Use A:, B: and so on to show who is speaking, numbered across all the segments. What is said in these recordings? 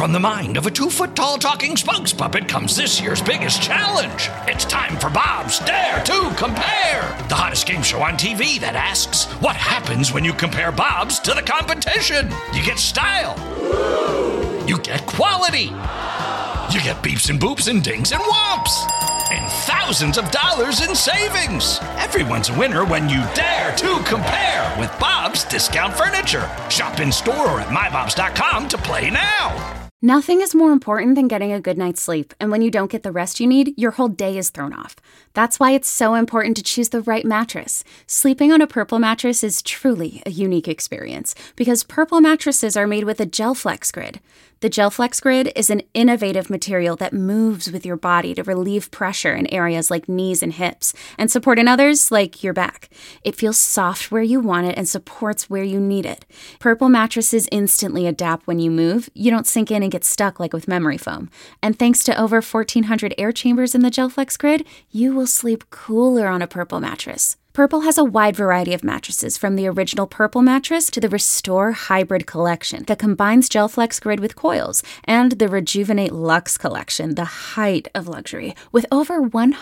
A: From the mind of a 2-foot-tall talking spokes puppet comes this year's biggest challenge. It's time for Bob's Dare to Compare, the hottest game show on TV that asks, what happens when you compare Bob's to the competition? You get style. You get quality. You get beeps and boops and dings and whomps. And thousands of dollars in savings. Everyone's a winner when you dare to compare with Bob's Discount Furniture. Shop in store or at mybobs.com to play now.
B: Nothing is more important than getting a good night's sleep, and when you don't get the rest you need, your whole day is thrown off. That's why it's so important to choose the right mattress. Sleeping on a Purple mattress is truly a unique experience, because Purple mattresses are made with a GelFlex Grid. The GelFlex Grid is an innovative material that moves with your body to relieve pressure in areas like knees and hips, and support in others like your back. It feels soft where you want it and supports where you need it. Purple mattresses instantly adapt when you move. You don't sink in and get stuck like with memory foam. And thanks to over 1,400 air chambers in the GelFlex Grid, you will sleep cooler on a Purple mattress. Purple has a wide variety of mattresses, from the original Purple mattress to the Restore Hybrid collection that combines GelFlex Grid with coils, and the Rejuvenate Luxe collection, the height of luxury, with over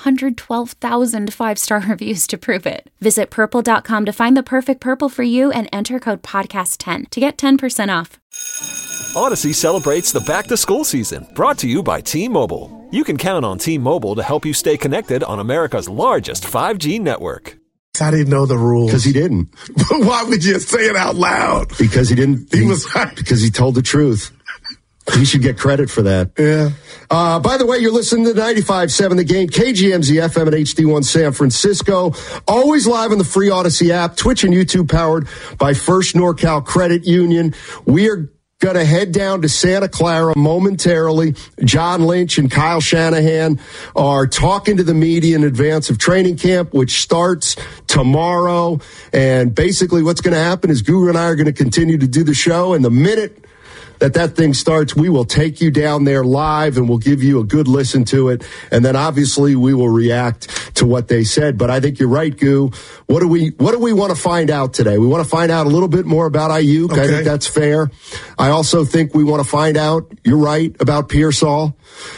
B: 112,000 5-star reviews to prove it. Visit Purple.com to find the perfect Purple for you and enter code PODCAST10 to get 10% off.
C: Odyssey celebrates the back-to-school season, brought to you by T-Mobile. You can count on T-Mobile to help you stay connected on America's largest 5G network.
D: I didn't know the rules.
E: Because he didn't.
D: But why would you say it out loud?
E: Because he didn't.
D: He was right.
E: Because he told the truth. He should get credit for that.
D: Yeah.
E: By the way, you're listening to 95.7 The Game, KGMZ FM at HD1 San Francisco. Always live on the free Odyssey app, Twitch and YouTube, powered by First NorCal Credit Union. We are going to head down to Santa Clara momentarily. John Lynch and Kyle Shanahan are talking to the media in advance of training camp, which starts tomorrow. And basically what's going to happen is Guru and I are going to continue to do the show. And the minute that thing starts, we will take you down there live and we'll give you a good listen to it. And then obviously we will react to what they said. But I think you're right, Goo. What do we want to find out today? We want to find out a little bit more about Ayuk. Okay. I think that's fair. I also think we want to find out, you're right, about Pearsall.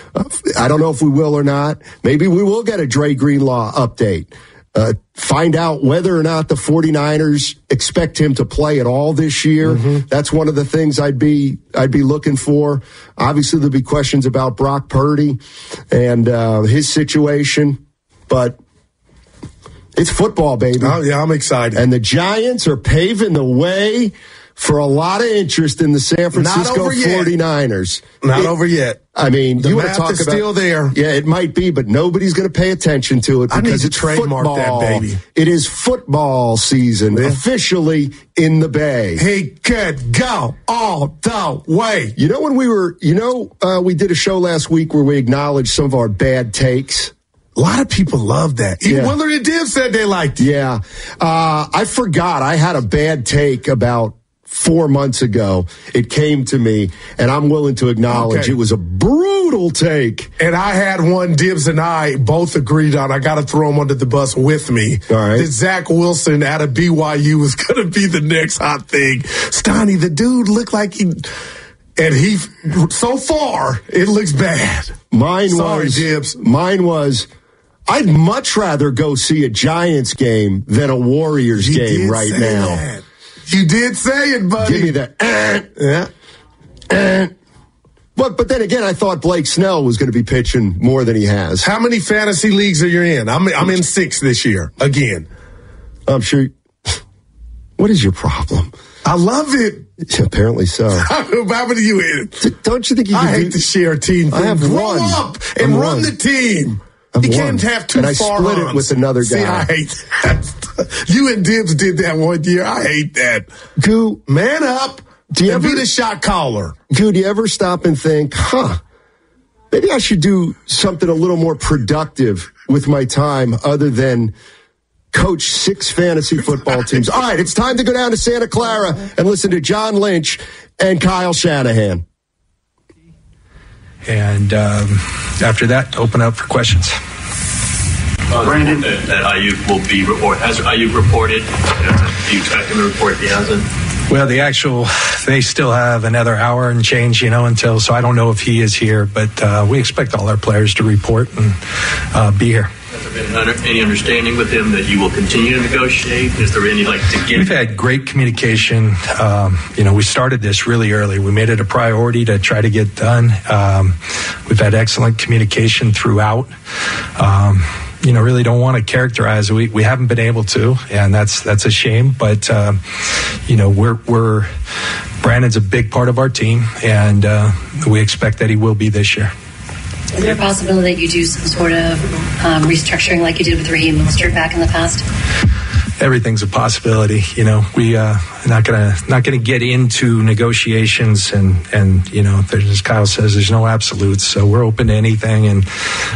E: I don't know if we will or not. Maybe we will get a Dre Greenlaw update. Find out whether or not the 49ers expect him to play at all this year. Mm-hmm. That's one of the things I'd be looking for. Obviously, there'll be questions about Brock Purdy and his situation, but it's football, baby.
D: Oh, yeah, I'm excited.
E: And the Giants are paving the way for a lot of interest in the San Francisco 49ers.
D: Not over yet.
E: I mean,
D: the
E: you want to
D: math
E: talk
D: is
E: about,
D: still there.
E: Yeah, it might be, but nobody's going to pay attention to it because it's
D: trademark
E: football.
D: That, baby.
E: It is football season, officially in the Bay.
D: He could go all the way.
E: You know, when we did a show last week where we acknowledged some of our bad takes.
D: A lot of people love that. Even Willard and Div said they liked it.
E: Yeah. I forgot I had a bad take about 4 months ago. It came to me, and I'm willing to acknowledge it was a brutal take.
D: And I had one Dibs and I both agreed on. I got to throw him under the bus with me.
E: All right.
D: That Zach Wilson out of BYU was going to be the next hot thing. Stoney, the dude looked like he... And so far, it looks bad. Mine
E: was, I'd much rather go see a Giants game than a Warriors game right now.
D: That. You did say it, buddy.
E: Give me that. But then again, I thought Blake Snell was going to be pitching more than he has.
D: How many fantasy leagues are you in? I'm in 6 this year, again.
E: I'm sure. What is your problem?
D: I love it.
E: Apparently so.
D: How many are you in?
E: Don't you think you can
D: hate to share a team thing.
E: I have
D: Grow
E: one.
D: up and run the team. You can't have two
E: and I
D: far
E: split
D: runs.
E: it with another guy.
D: See, I hate that. You and Dibs did that one year. I hate that.
E: Goo,
D: man up. Do you ever be the shot caller?
E: Goo, do you ever stop and think, maybe I should do something a little more productive with my time other than coach 6 fantasy football teams? All right, it's time to go down to Santa Clara and listen to John Lynch and Kyle Shanahan.
F: And after that, open up for questions.
G: Brandon, that Ayuk will be reported. Has Ayuk reported? Do you expect him to report if he hasn't?
F: Well, they still have another hour and change, until, so I don't know if he is here, but we expect all our players to report and be here.
H: Has there been any understanding with him that you will continue to negotiate? Is there any,
F: We've had great communication. We started this really early. We made it a priority to try to get done. We've had excellent communication throughout. Really don't want to characterize. We haven't been able to, and that's a shame. But Brandon's a big part of our team, and we expect that he will be this year.
I: Is there a possibility that you do some sort of restructuring like you did with Raheem Mostert back in the past?
F: Everything's a possibility. We not gonna get into negotiations, and as Kyle says, there's no absolutes. So we're open to anything, and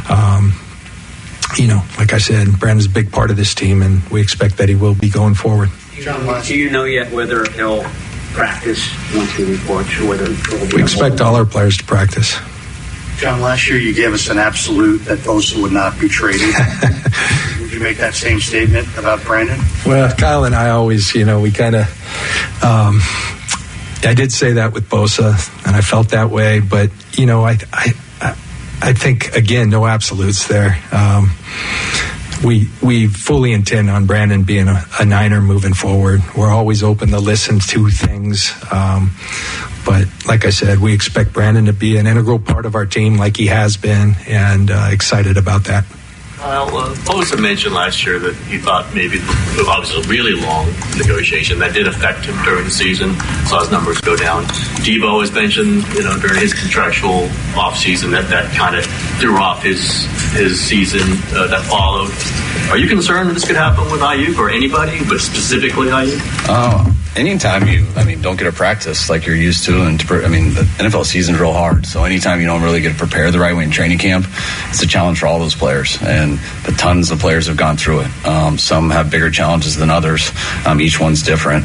F: like I said, Brandon's a big part of this team, and we expect that he will be going forward.
J: John, do you know yet whether he'll practice once he reports, or whether
F: we expect all our players to practice?
G: John, last year you gave us an absolute that Bosa would not be traded. Would you make that same statement about Brandon?
F: Well, Kyle and I always, we kind of, I did say that with Bosa, and I felt that way, but, I think, again, no absolutes there. We fully intend on Brandon being a Niner moving forward. We're always open to listen to things. But like I said, we expect Brandon to be an integral part of our team like he has been, and excited about that.
H: Kyle, Bosa mentioned last year that he thought maybe it was a really long negotiation that did affect him during the season, saw his numbers go down. Debo has mentioned, during his contractual offseason that kind of threw off his season that followed. Are you concerned that this could happen with Aiyuk or anybody, but specifically Aiyuk?
K: Anytime you, don't get to practice like you're used to, and the NFL season's real hard. So anytime you don't really get to prepare the right way in training camp, it's a challenge for all those players. And the tons of players have gone through it. Some have bigger challenges than others. Each one's different.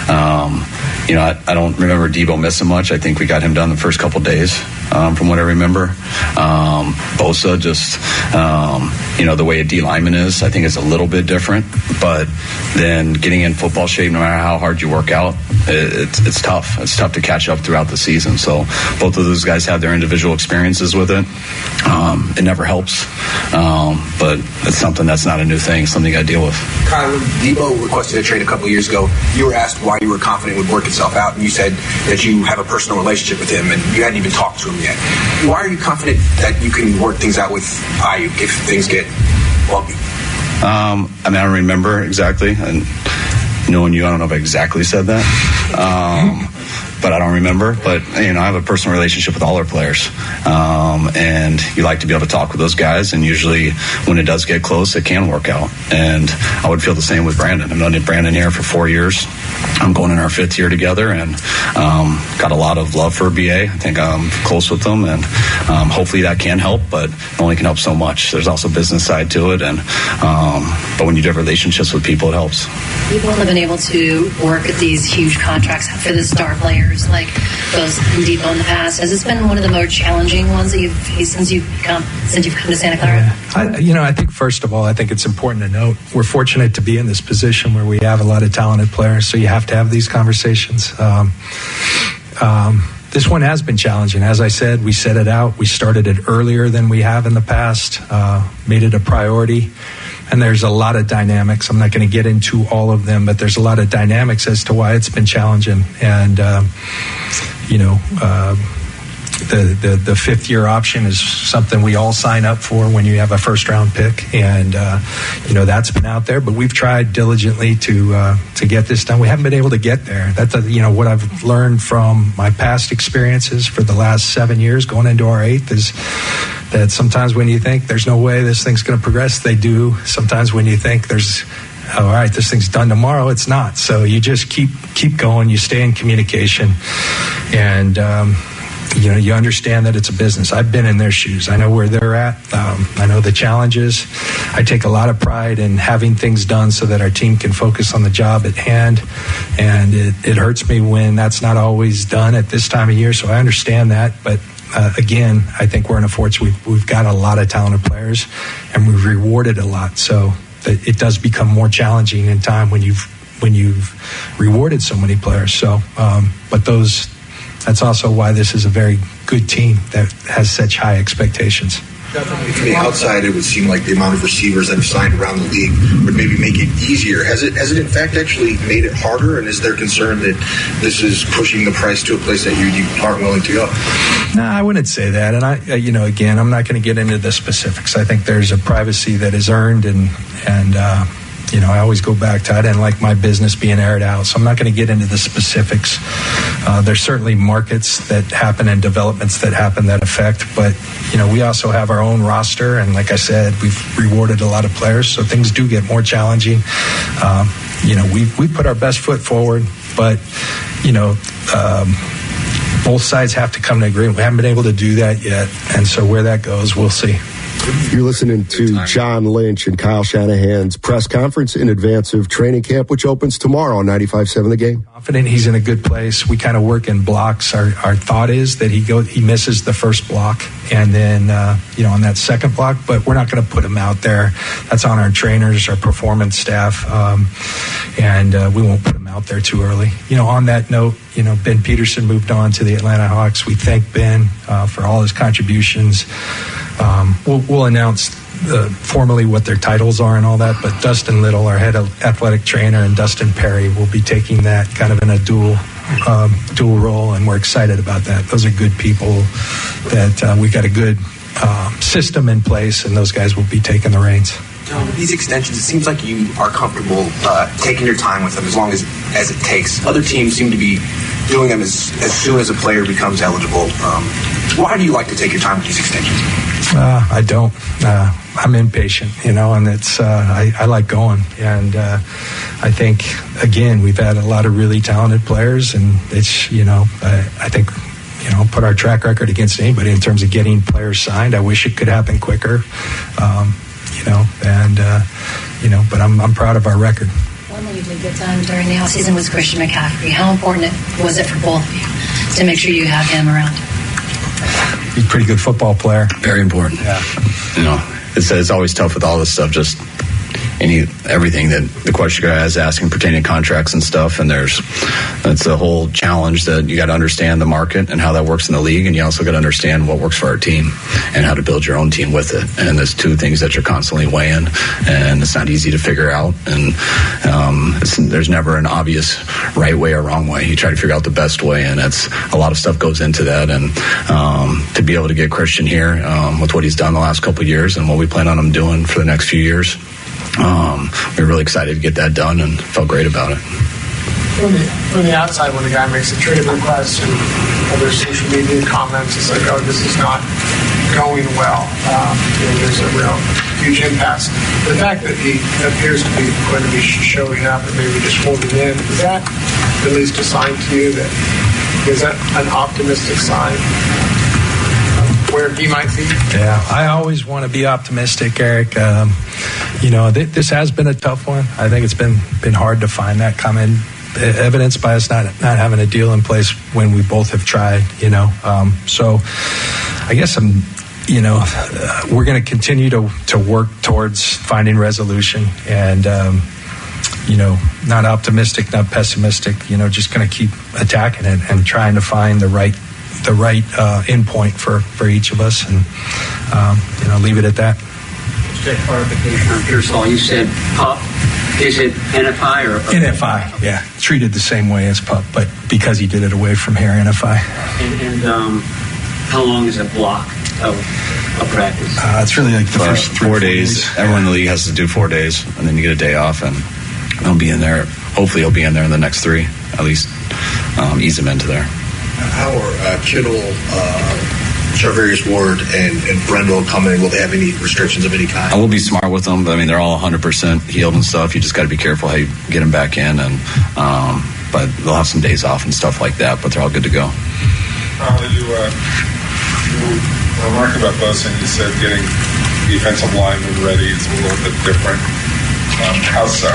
K: I don't remember Debo missing much. I think we got him done the first couple days, from what I remember. Bosa, just the way a D lineman is, I think it's a little bit different. But then getting in football shape, no matter how hard you work out, it's tough. It's tough to catch up throughout the season. So both of those guys have their individual experiences with it. It never helps, but it's something that's not a new thing, something I deal with.
L: Kyle, when Debo requested a trade a couple years ago, you were asked why you were confident it would work itself out, and you said that you have a personal relationship with him and you hadn't even talked to him yet. Why are you confident that you can work things out with Aiyuk if things get bumpy?
K: I don't remember exactly, and knowing you, I don't know if I exactly said that. But I don't remember. But, I have a personal relationship with all our players. And you like to be able to talk with those guys. And usually when it does get close, it can work out. And I would feel the same with Brandon. I've known Brandon here for 4 years. I'm going in our 5th year together, and got a lot of love for BA. I think I'm close with them, and hopefully that can help, but it only can help so much. There's also a business side to it, and but when you do have relationships with people, it helps.
I: People have been able to work at these huge contracts for the star players like those in Debo in the past. Has this been one of the more challenging ones that you've faced since you've come to Santa Clara?
F: I think first of all, I think it's important to note we're fortunate to be in this position where we have a lot of talented players, so you have to have these conversations. This one has been challenging. As I said, we set it out. We started it earlier than we have in the past, made it a priority. And there's a lot of dynamics. I'm not going to get into all of them, but there's a lot of dynamics as to why it's been challenging. And, the 5th year option is something we all sign up for when you have a first round pick. And, that's been out there, but we've tried diligently to get this done. We haven't been able to get there. That's, what I've learned from my past experiences for the last 7 years going into our 8th is that sometimes when you think there's no way this thing's going to progress, they do. Sometimes when you think all right, this thing's done tomorrow, it's not. So you just keep going. You stay in communication, and you understand that it's a business. I've been in their shoes. I know where they're at. I know the challenges. I take a lot of pride in having things done so that our team can focus on the job at hand. And it hurts me when that's not always done at this time of year. So I understand that, but. Again, I think we're in a fortune. We've got a lot of talented players, and we've rewarded a lot. So it does become more challenging in time when you've you've rewarded so many players. So, but that's also why this is a very good team that has such high expectations.
L: Definitely. From the outside, it would seem like the amount of receivers that have signed around the league would maybe make it easier. Has it in fact actually made it harder? And is there concern that this is pushing the price to a place that you aren't willing to go?
F: No, I wouldn't say that. And again, I'm not going to get into the specifics. I think there's a privacy that is earned, and I always go back to I didn't like my business being aired out, so I'm not going to get into the specifics. There's certainly markets that happen and developments that happen that affect, but we also have our own roster, and like I said, we've rewarded a lot of players, so things do get more challenging. We put our best foot forward, but both sides have to come to agreement. We haven't been able to do that yet, and so where that goes, we'll see.
E: You're listening to John Lynch and Kyle Shanahan's press conference in advance of training camp, which opens tomorrow on 95.7 The Game.
F: Confident he's in a good place. We kind of work in blocks. Our thought is that he misses the first block, and then on that second block, but we're not going to put him out there. That's on our trainers, our performance staff, and we won't put him out there too early. On that note, Ben Peterson moved on to the Atlanta Hawks. We thank Ben for all his contributions. We'll announce formally what their titles are and all that, but Dustin Little, our head athletic trainer, and Dustin Perry will be taking that kind of in a dual role, and we're excited about that. Those are good people that we've got a good system in place, and those guys will be taking the reins.
L: With these extensions, it seems like you are comfortable taking your time with them as long as it takes. Other teams seem to be doing them as soon as a player becomes eligible. Why do you like to take your time with these extensions?
F: I don't. I'm impatient, and it's I like going. And I think, again, we've had a lot of really talented players, and it's, I think, put our track record against anybody in terms of getting players signed. I wish it could happen quicker, but I'm proud of our record.
I: One thing you did get done during the offseason was Christian McCaffrey. How important was it for both of you to make sure you have him around?
F: He's a pretty good football player.
K: Very important.
F: Yeah.
K: It's always tough with all this stuff, just everything that the question guy is asking pertaining to contracts and stuff, and that's a whole challenge that you got to understand the market and how that works in the league, and you also got to understand what works for our team and how to build your own team with it. And there's two things that you're constantly weighing, and it's not easy to figure out, and there's never an obvious right way or wrong way. You try to figure out the best way, and that's a lot of stuff goes into that. And to be able to get Christian here with what he's done the last couple of years and what we plan on him doing for the next few years, we're really excited to get that done and felt great about it.
M: From the outside, when the guy makes a trade request and other social media comments, it's like, oh, this is not going well. There's a real huge impasse. The fact that he appears to be going to be showing up and maybe just holding in, is that at least a sign to you that is that an optimistic sign where he might be?
F: Yeah, I always want to be optimistic, Eric. This has been a tough one. I think it's been hard to find that common evidence by us not having a deal in place when we both have tried. So I guess we're going to continue to work towards finding resolution, and not optimistic, not pessimistic. Just going to keep attacking it and trying to find the right endpoint for each of us, and leave it at that.
J: Just a clarification on Pearsall. You said PUP. Is it NFI or
F: NFI? Yeah, treated the same way as PUP, but because he did it away from here, NFI.
J: And how long is a block of practice?
F: It's really like the first
K: 4 days. Everyone in the league has to do 4 days, and then you get a day off, and he'll be in there. Hopefully, he'll be in there in the next 3, at least. Ease him into there.
L: How are Kittle, Charvarius Ward, and Brendel coming? Will they have any restrictions of any kind?
K: I will be smart with them, but they're all 100% healed and stuff. You just got to be careful how you get them back in, and but they'll have some days off and stuff like that. But they're all good to go.
N: You remarked about Bosa, and you said getting defensive linemen ready is a little bit different. How so?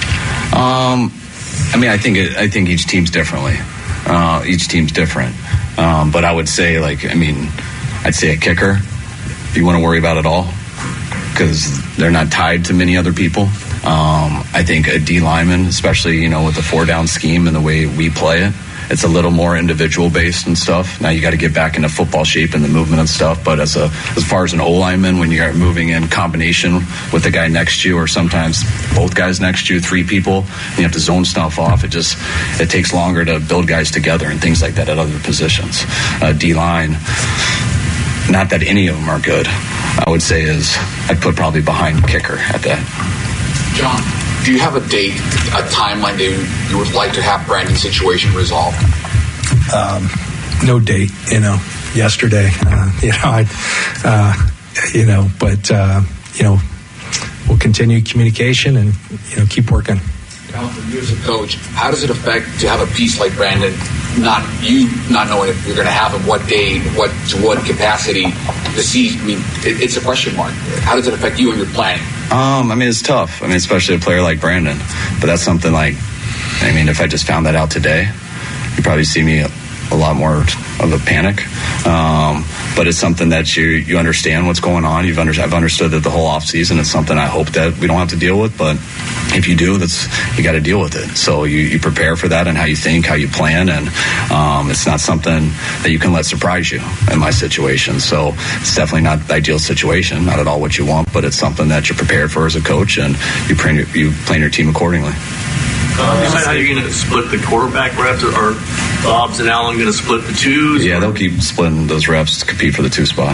K: I think each team's differently. Each team's different. But I would say, I'd say a kicker, if you want to worry about it all, because they're not tied to many other people. I think a D lineman, especially, with the 4-down scheme and the way we play it, it's a little more individual based and stuff. Now you got to get back into football shape and the movement and stuff. But as far as an O lineman, when you're moving in combination with the guy next to you, or sometimes both guys next to you, 3 people, and you have to zone stuff off. It takes longer to build guys together and things like that at other positions. D line, not that any of them are good. I would say I'd put probably behind kicker at that.
L: John, do you have a date, a timeline that you would like to have Brandon's situation resolved?
F: No date, yesterday, we'll continue communication and, keep working.
L: You as a coach, how does it affect to have a piece like Brandon, not knowing if you're going to have him, what day, to what capacity, to see? I mean, it's a question mark. How does it affect you and your planning?
K: It's tough. Especially a player like Brandon. But that's something if I just found that out today, you'd probably see me a lot more of a panic. But it's something that you understand what's going on. I've understood that the whole off season. It's something I hope that we don't have to deal with. But if you do, you got to deal with it. So you prepare for that and how you think, how you plan, and it's not something that you can let surprise you in my situation. So it's definitely not the ideal situation, not at all what you want, but it's something that you're prepared for as a coach, and you plan your team accordingly.
H: How are you going to split the quarterback reps? Are Dobbs and Allen going to split the twos?
K: Yeah, they'll keep splitting those reps to compete for the 2 spot.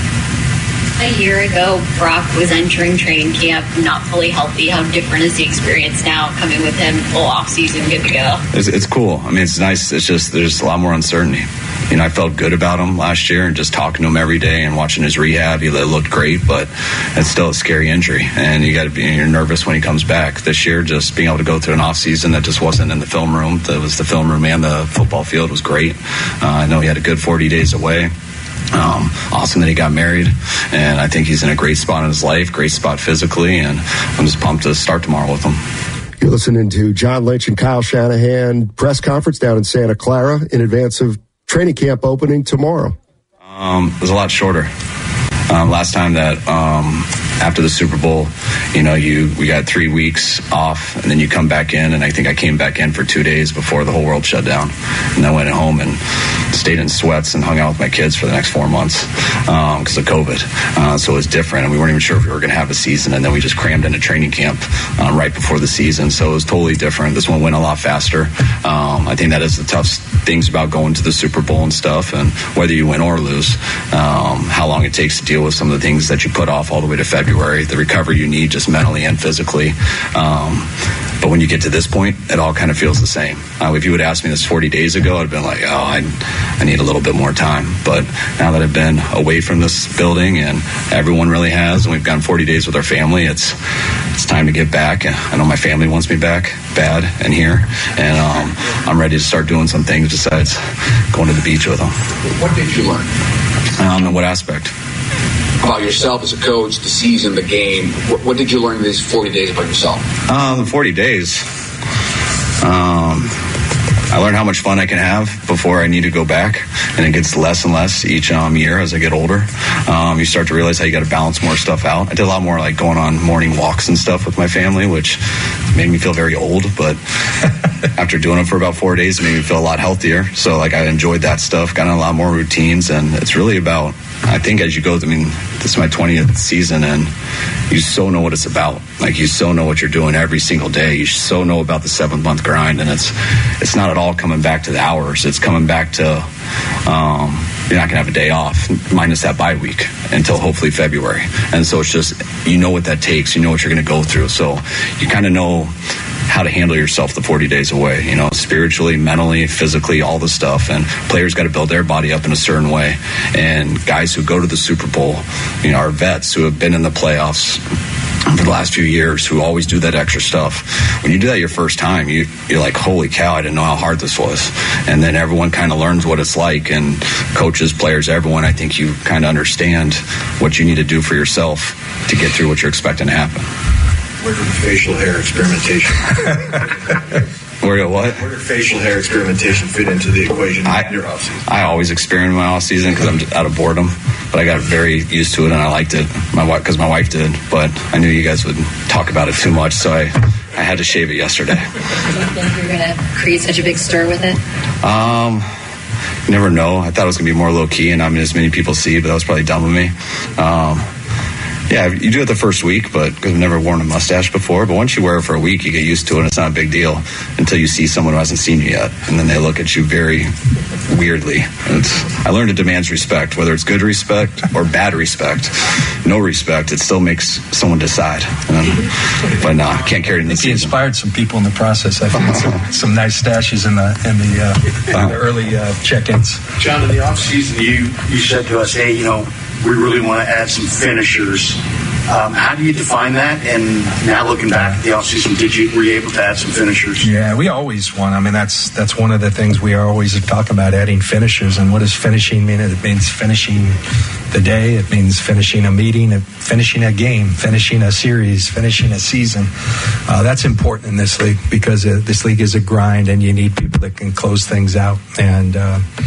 I: A year ago, Brock was entering training camp not fully healthy. How different is the experience now coming with him full off-season, good to go?
K: It's cool. It's nice. It's just there's a lot more uncertainty. I felt good about him last year and just talking to him every day and watching his rehab. He looked great, but it's still a scary injury, and you're nervous when he comes back. This year, just being able to go through an off season that just wasn't in the film room. That was the film room and the football field was great. I know he had a good 40 days away. Awesome that he got married, and I think he's in a great spot in his life, great spot physically, and I'm just pumped to start tomorrow with him.
E: You're listening to John Lynch and Kyle Shanahan press conference down in Santa Clara in advance of training camp opening tomorrow.
K: It was a lot shorter. Last time that after the Super Bowl, we got 3 weeks off, and then you come back in, and I think I came back in for 2 days before the whole world shut down, and I went home and stayed in sweats and hung out with my kids for the next 4 months because of COVID. So it was different, and we weren't even sure if we were going to have a season, and then we just crammed into training camp right before the season. So it was totally different. This one went a lot faster. I think that is the tough things about going to the Super Bowl and stuff, and whether you win or lose, how long it takes to deal with some of the things that you put off all the way to February, the recovery you need just mentally and physically. But when you get to this point, it all kind of feels the same. If you would ask me this 40 days ago, I'd have been like, I need a little bit more time. But now that I've been away from this building, and everyone really has, and we've gone 40 days with our family, it's time to get back. I know my family wants me back bad and here, and I'm ready to start doing some things besides going to the beach with them.
L: What did you learn?
K: In what aspect?
L: About yourself as a coach, the season, the game. What did you learn in these 40 days about yourself?
K: The 40 days. I learned how much fun I can have before I need to go back, and it gets less and less each year as I get older. You start to realize how you got to balance more stuff out. I did a lot more like going on morning walks and stuff with my family, which made me feel very old, but after doing it for about 4 days, it made me feel a lot healthier. So I enjoyed that stuff, got in a lot more routines, and it's really about, I think as you go, this is my 20th season, and you so know what it's about. You so know what you're doing every single day. You so know about the 7-month grind, and it's not at all coming back to the hours. It's coming back to you're not going to have a day off, minus that bye week, until hopefully February. And so it's just, what that takes. You know what you're going to go through. So you kind of know how to handle yourself the 40 days away, spiritually, mentally, physically, all the stuff. And players got to build their body up in a certain way. And guys who go to the Super Bowl, are vets who have been in the playoffs for the last few years, who always do that extra stuff. When you do that your first time, you're like, holy cow, I didn't know how hard this was. And then everyone kind of learns what it's like, and coaches, players, everyone, I think you kind of understand what you need to do for yourself to get through what you're expecting to happen.
L: Where did the facial hair experimentation?
K: Where what?
L: Where did facial hair experimentation fit into the equation in your offseason?
K: I always experiment in my offseason because I'm just out of boredom. But I got very used to it, and I liked it. Because my wife did. But I knew you guys would talk about it too much, so I had to shave it yesterday.
I: Do you think you're going to create such a big stir with it?
K: You never know. I thought it was going to be more low-key and not as many people see, but that was probably dumb of me. Yeah, you do it the first week, but because I've never worn a mustache before. But once you wear it for a week, you get used to it, and it's not a big deal until you see someone who hasn't seen you yet. And then they look at you very weirdly. I learned it demands respect, whether it's good respect or bad respect. No respect, it still makes someone decide. But no, I can't carry it in the season.
F: He inspired some people in the process. I think some nice stashes in the early check-ins.
G: John, in the offseason, you said to us, hey, we really want to add some finishers. How do you define that? And now looking back at the offseason, were you able to add some finishers?
F: Yeah, we always want. I mean, that's one of the things we are always talking about, adding finishers. And what does finishing mean? It means finishing the day. It means finishing a meeting, finishing a game, finishing a series, finishing a season. That's important in this league because this league is a grind, and you need people that can close things out. And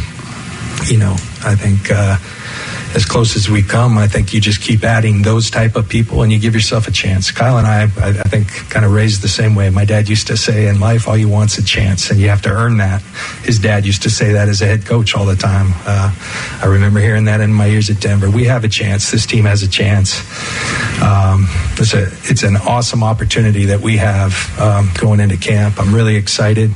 F: I think. As close as we come, I think you just keep adding those type of people and you give yourself a chance. Kyle and I think, kind of raised the same way. My dad used to say in life, all you want's a chance, and you have to earn that. His dad used to say that as a head coach all the time. I remember hearing that in my years at Denver. We have a chance. This team has a chance. It's an awesome opportunity that we have going into camp. I'm really excited.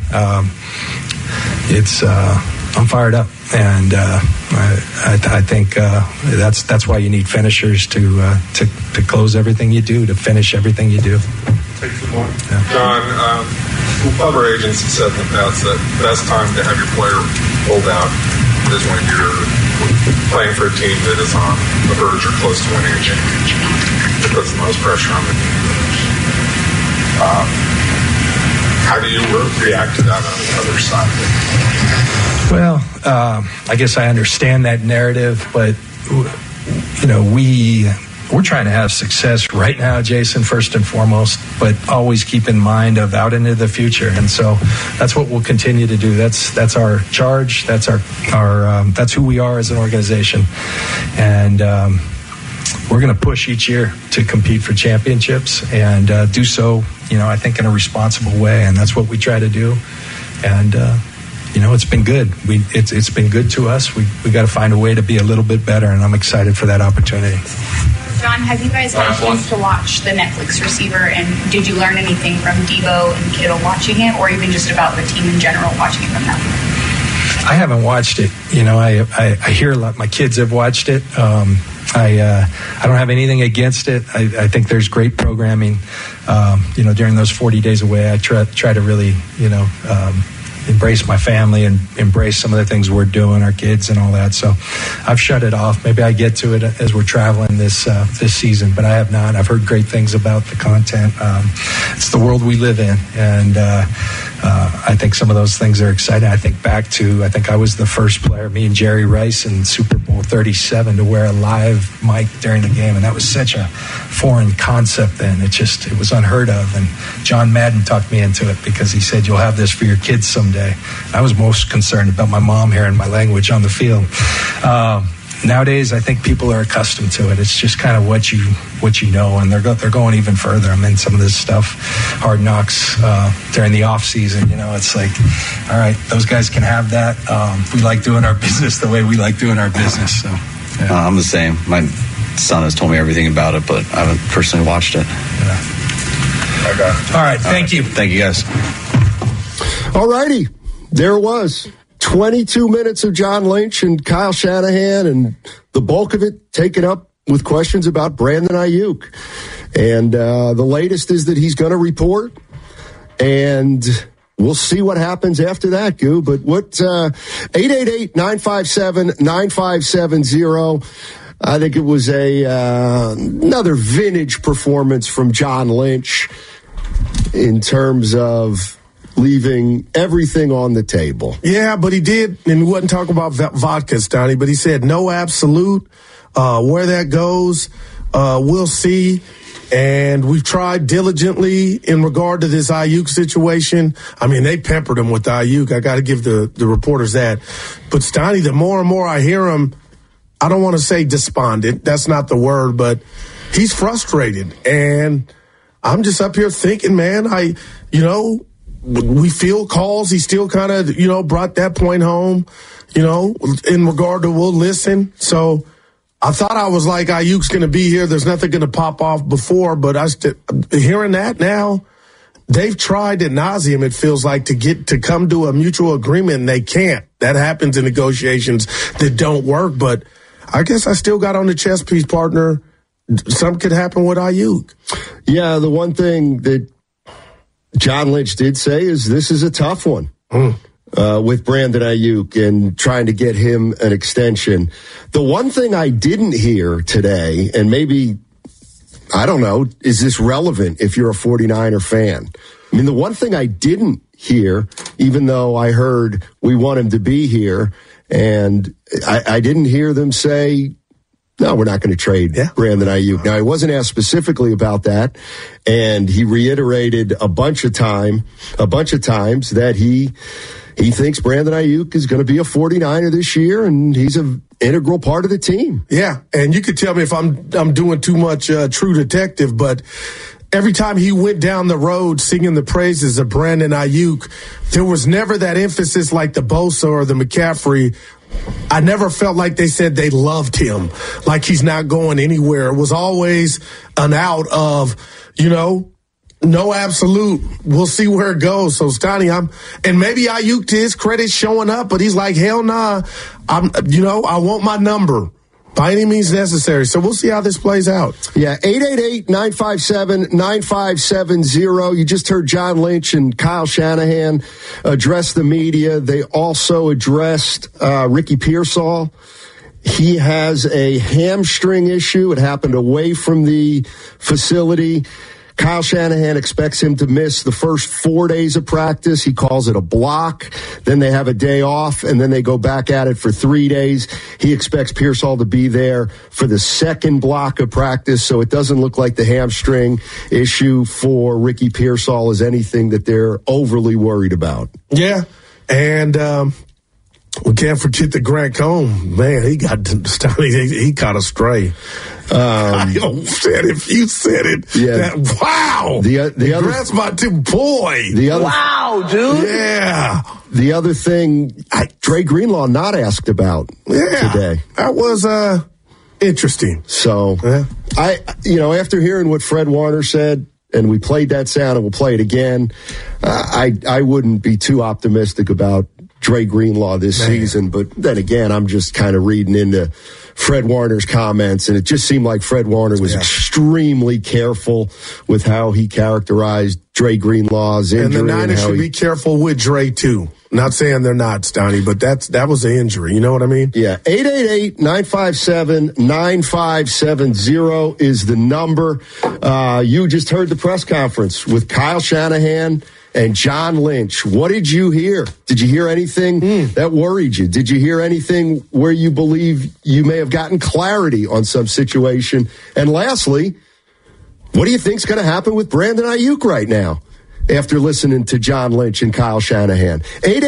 F: I'm fired up, and I think that's why you need finishers to close everything you do, to finish everything you do.
N: Take some more. Yeah. John, other agents have said in the past that the best time to have your player pulled out is when you're playing for a team that is on the verge or close to winning a championship. It puts the most pressure on the team. How do you react to that on the other side?
F: Well, I guess I understand that narrative, but we're trying to have success right now, Jason, first and foremost, but always keep in mind of out into the future. And so that's what we'll continue to do. That's our charge. That's our that's who we are as an organization. And we're going to push each year to compete for championships and do so, I think in a responsible way. And that's what we try to do. And, it's been good. It's been good to us. We got to find a way to be a little bit better, and I'm excited for that opportunity.
O: John, have you guys had a chance to watch the Netflix receiver, and did you learn anything from Debo and Kittle watching it, or even just about the team in general watching it from that?
F: I haven't watched it. I hear a lot. My kids have watched it. I don't have anything against it. I think there's great programming. During those 40 days away, I try to really, embrace my family and embrace some of the things we're doing, our kids and all that. So I've shut it off. Maybe I get to it as we're traveling this season, but I have not. I've heard great things about the content. It's the world we live in, and I think some of those things are exciting. I think I was the first player, me and Jerry Rice in Super Bowl 37, to wear a live mic during the game, and that was such a foreign concept then. It was unheard of, and John Madden talked me into it because he said, you'll have this for your kids someday. I was most concerned about my mom hearing my language on the field. Nowadays, I think people are accustomed to it. It's just kind of what you know, and they're going even further. I mean, some of this stuff, Hard Knocks during the off season. It's like, all right, those guys can have that. We like doing our business the way we like doing our business. So, yeah.
K: I'm the same. My son has told me everything about it, but I haven't personally watched it.
F: Yeah. All right, thank you.
K: Thank you, guys.
E: All righty, there it was. 22 minutes of John Lynch and Kyle Shanahan, and the bulk of it taken up with questions about Brandon Ayuk. And the latest is that he's going to report, and we'll see what happens after that, Goo. But 888-957-9570. I think it was another vintage performance from John Lynch in terms of leaving everything on the table.
D: Yeah, but he did, and we wasn't talking about vodka, Stoney, but he said no absolute. Where that goes, we'll see. And we've tried diligently in regard to this Ayuk situation. I mean, they pampered him with Ayuk. I got to give the reporters that. But Steiny, the more and more I hear him, I don't want to say despondent. That's not the word, but he's frustrated. And I'm just up here thinking, man, we field calls. He still kind of, brought that point home, in regard to we'll listen. So I thought I was like, Ayuk's going to be here. There's nothing going to pop off before, but hearing that now, they've tried ad nauseum, it feels like, to come to a mutual agreement, and they can't. That happens in negotiations that don't work, but I guess I still got on the chess piece, partner. Something could happen with Ayuk.
E: Yeah, the one thing that John Lynch did say is this is a tough one. With Brandon Ayuk and trying to get him an extension. The one thing I didn't hear today, and maybe, I don't know, is this relevant if you're a 49er fan? I mean, the one thing I didn't hear, even though I heard we want him to be here, and I didn't hear them say, no, we're not going to trade Brandon Ayuk. Now, he wasn't asked specifically about that, and he reiterated a bunch of times that he thinks Brandon Ayuk is going to be a 49er this year, and he's an integral part of the team.
D: Yeah, and you could tell me if I'm doing too much True Detective, but every time he went down the road singing the praises of Brandon Ayuk, there was never that emphasis like the Bosa or the McCaffrey. I never felt like they said they loved him, like he's not going anywhere. It was always an out of, no absolute. We'll see where it goes. So, Stoney, and maybe Ayuk, to his credit, showing up, but he's like, hell nah. I want my number by any means necessary. So we'll see how this plays out.
E: Yeah, 888-957-9570. You just heard John Lynch and Kyle Shanahan address the media. They also addressed Ricky Pearsall. He has a hamstring issue. It happened away from the facility. Kyle Shanahan expects him to miss the first 4 days of practice. He calls it a block. Then they have a day off, and then they go back at it for 3 days. He expects Pearsall to be there for the second block of practice, so it doesn't look like the hamstring issue for Ricky Pearsall is anything that they're overly worried about.
D: Yeah, and we can't forget the Grant Cohn. Man, he caught a stray. I said if you said it. Yeah. Wow. Grant's my boy.
E: Wow, dude.
D: Yeah.
E: The other thing, Dre Greenlaw not asked about today.
D: That was interesting.
E: So, after hearing what Fred Warner said, and we played that sound and we'll play it again, I wouldn't be too optimistic about Dre Greenlaw this season, but then again, I'm just kind of reading into Fred Warner's comments, and it just seemed like Fred Warner was extremely careful with how he characterized Dre Greenlaw's injury.
D: And the Niners should be careful with Dre, too. Not saying they're not, Stoney, but that was an injury. You know what I mean?
E: Yeah. 888-957-9570 is the number. You just heard the press conference with Kyle Shanahan and John Lynch. What did you hear? Did you hear anything that worried you? Did you hear anything where you believe you may have gotten clarity on some situation? And lastly, what do you think's going to happen with Brandon Ayuk right now after listening to John Lynch and Kyle Shanahan?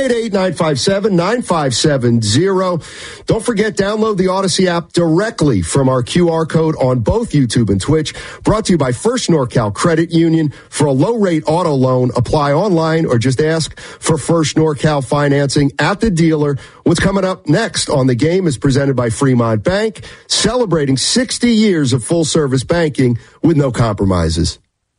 E: 888-957-9570. Don't forget, download the Odyssey app directly from our QR code on both YouTube and Twitch. Brought to you by First NorCal Credit Union. For a low-rate auto loan, apply online or just ask for First NorCal financing at the dealer. What's coming up next on The Game is presented by Fremont Bank, celebrating 60 years of full-service banking with no compromises.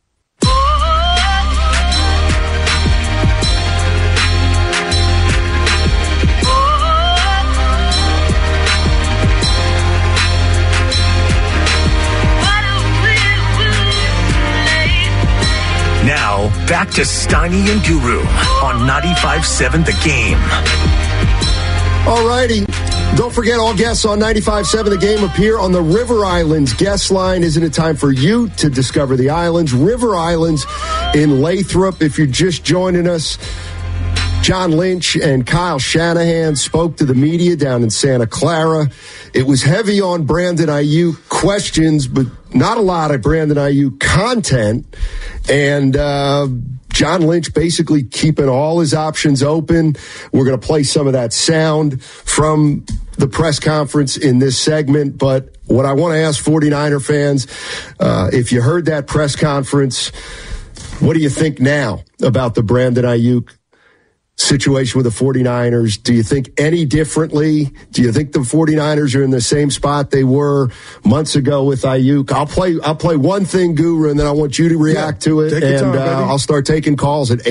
A: Now, back to Steiny and Guru on 95.7 The Game.
E: All righty. Don't forget, all guests on 95.7 The Game appear on the River Islands guest line. Isn't it time for you to discover the islands? River Islands in Lathrop. If you're just joining us, John Lynch and Kyle Shanahan spoke to the media down in Santa Clara. It was heavy on Brandon Ayuk questions, but not a lot of Brandon Ayuk content. And John Lynch basically keeping all his options open. We're going to play some of that sound from the press conference in this segment. But what I want to ask 49er fans, if you heard that press conference, what do you think now about the Brandon Ayuk situation with the 49ers? Do you think any differently? Do you think the 49ers are in the same spot they were months ago with Ayuk? I'll play one thing, Guru, and then I want you to react to it. And I'll start taking calls at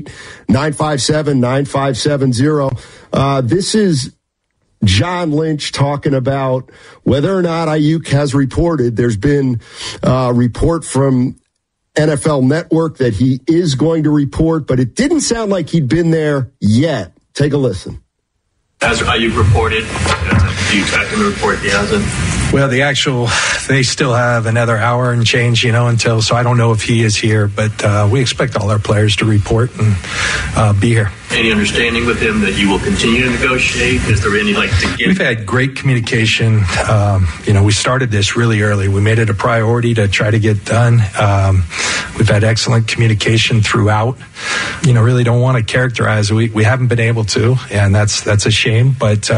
E: 888-957-9570. This is John Lynch talking about whether or not Ayuk has reported. There's been a report from NFL Network that he is going to report, but it didn't sound like he'd been there yet. Take a listen.
H: As Ayuk reported, do you expect him to report he hasn't?
F: Well, they still have another hour and change, until, so I don't know if he is here, but we expect all our players to report and be here.
H: Any understanding with him that you will continue to negotiate? Is there any, to get?
F: We've had great communication. We started this really early. We made it a priority to try to get done. We've had excellent communication throughout. Really don't want to characterize. We haven't been able to, and that's a shame, but,